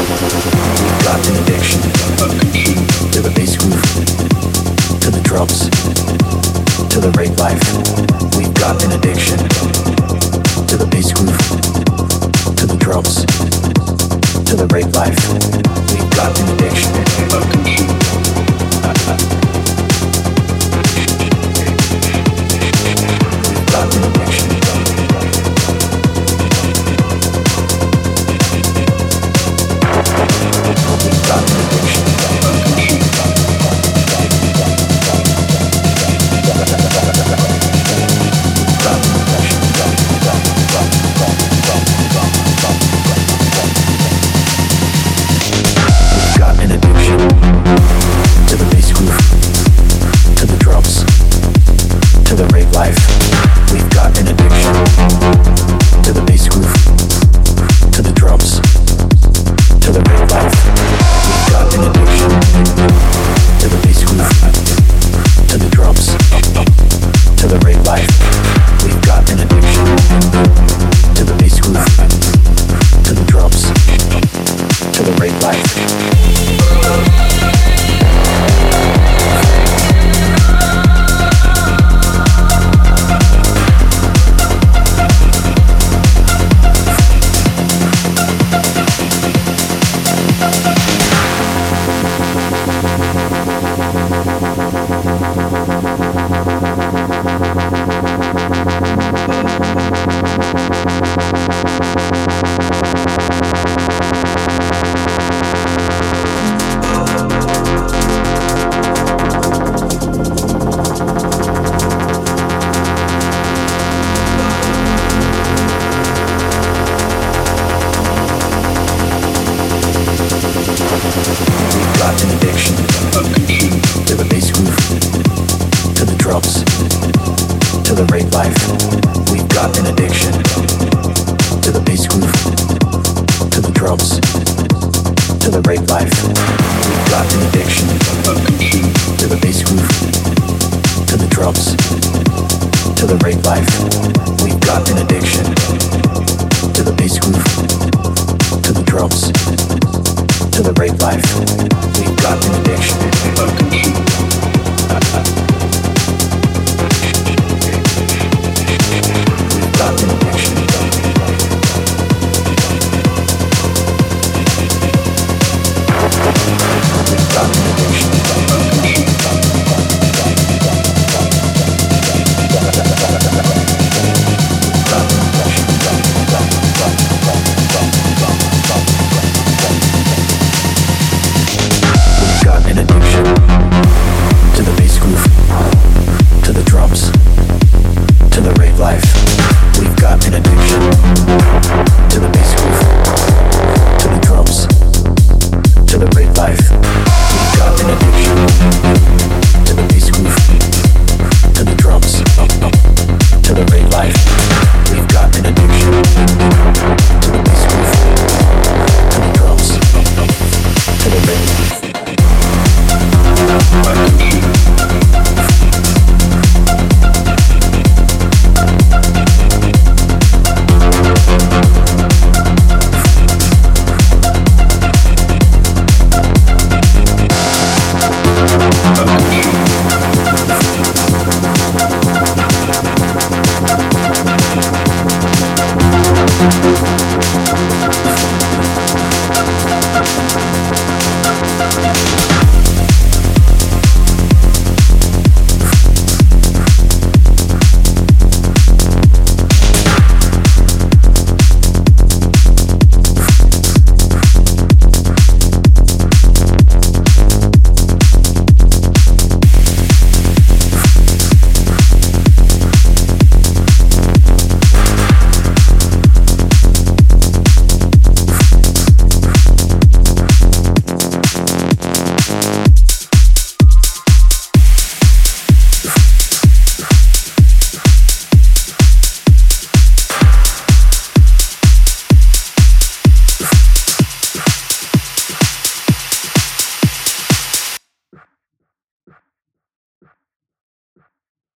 We've got an addiction to the bass groove, to the drums, to the rave life. We've got an addiction to the bass groove, to the drums, to the rave life. We've got an addiction. We've got an addiction. We've got an addiction. To the bass groove, to the drums, to the rave life. We've got an addiction to the bass groove, to the drums, to the rave life. We've got an addiction to the bass groove, to the drums, to the rave life. We've got an addiction to the bass groove, to the drums, to the rave life. An addiction to the bass groove, to the drums, to the rave life. We've got an addiction to the bass groove, to the drums, to the rave life. We've got an addiction to the bass groove, to the drums, to the rave life. We've got an addiction to the bass groove, to the drums, to the rave life.